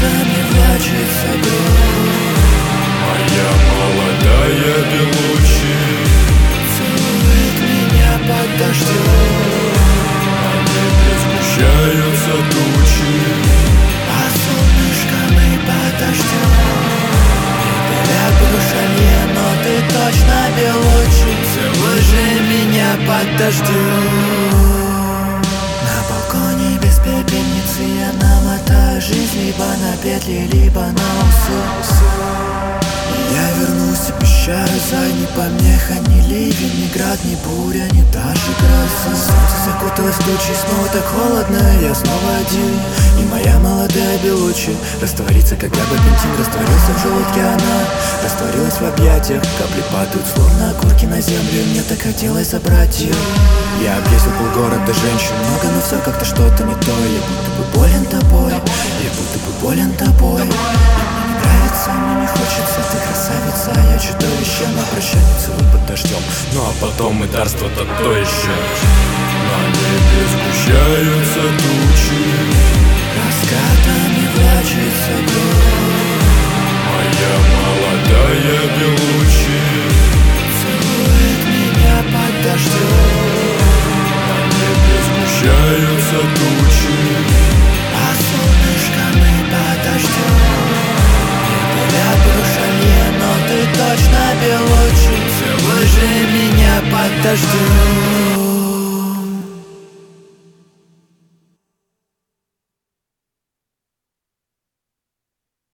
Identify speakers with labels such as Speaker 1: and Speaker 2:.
Speaker 1: Раскатами влачится гром.
Speaker 2: Моя молодая Белучи
Speaker 1: Целует меня под дождем.
Speaker 2: на небе сгущаются тучи,
Speaker 1: А солнышком и под дождем. Я брушалье, но ты точно Белучи. Целуй же меня под дождем. На балконе без пепельницы я намотаю жизнь либо на петли, либо на усы. Я вернусь, обещаю, за ни помеха, ни ливень, ни град, ни буря, ни даже гроза. Солнце закуталось в тучи, снова так холодно, я снова один. И моя молодая Белучи растворится, когда бензин растворился в желудке. Она растворилась в объятиях, капли падают, словно окурки на землю. Мне так хотелось забрать ее. Я объездил полгорода, женщин много, но все как-то что-то не то. Я будто бы болен тобой, я будто бы болен тобой. Мне не хочется, ты красавица, а я чудовище. На прощание целую под дождем.
Speaker 2: ну а потом и дарство-то то еще. На небе сгущаются тучи,
Speaker 1: Раскатами влачится гром.
Speaker 2: моя молодая Белучи
Speaker 1: Целует меня под дождем.
Speaker 2: на небе сгущаются тучи,
Speaker 1: А солнышком и под дождем. Я брушалье, но ты точно Белучи. Целуй же меня под дождем.